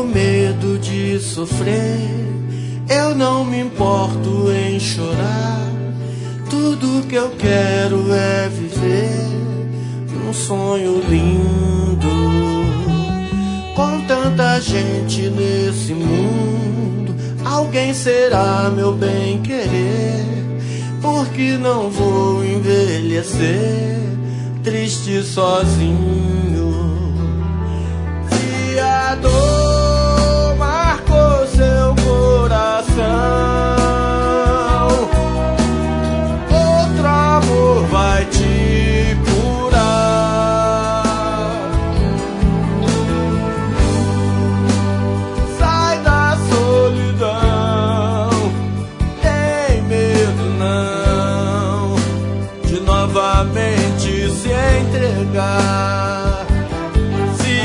medo de sofrer, eu não me importo em chorar. Tudo que eu quero é viver um sonho lindo. Com tanta gente nesse mundo, alguém será meu bem-querer, porque não vou envelhecer triste sozinho. Se a dor marcou seu coração, outro amor vai te curar. Sai da solidão, tem medo não de novamente se entregar. Se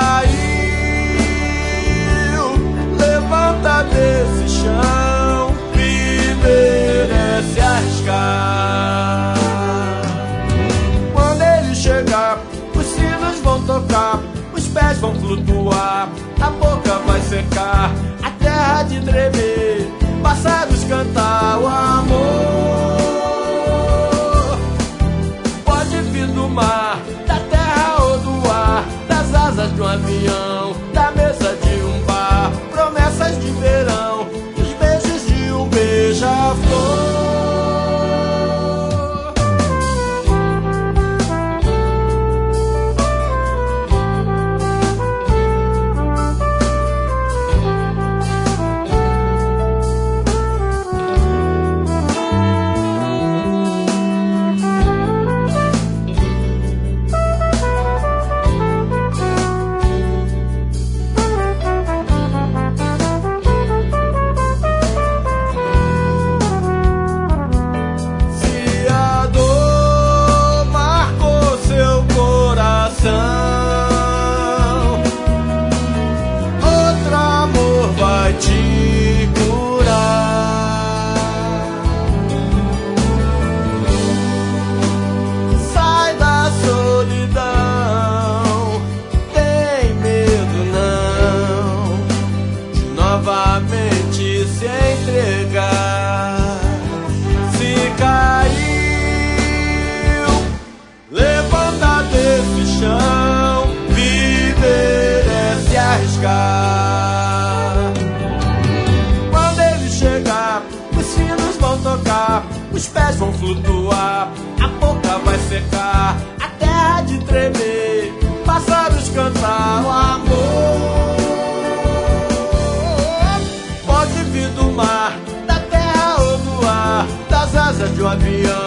caiu, levanta desse chão, viver é se arriscar. Quando ele chegar, os sinos vão tocar, os pés vão flutuar, a boca vai secar, a terra de tremer, pássaros cantar o amor. Pode vir do mar, da terra ou do ar, das asas de um avião, da mesa de um bar, promessas de verão, os beijos de um beija-flor. Outro amor vai te curar. Sai da solidão, tem medo não de novamente se entregar. Se caiu, levanta desse chão, viver é se arriscar. Quando ele chegar, os sinos vão tocar, os pés vão flutuar, a boca vai secar, a terra de tremer, pássaros cantar o amor. Pode vir do mar, da terra ou do ar, das asas de um avião,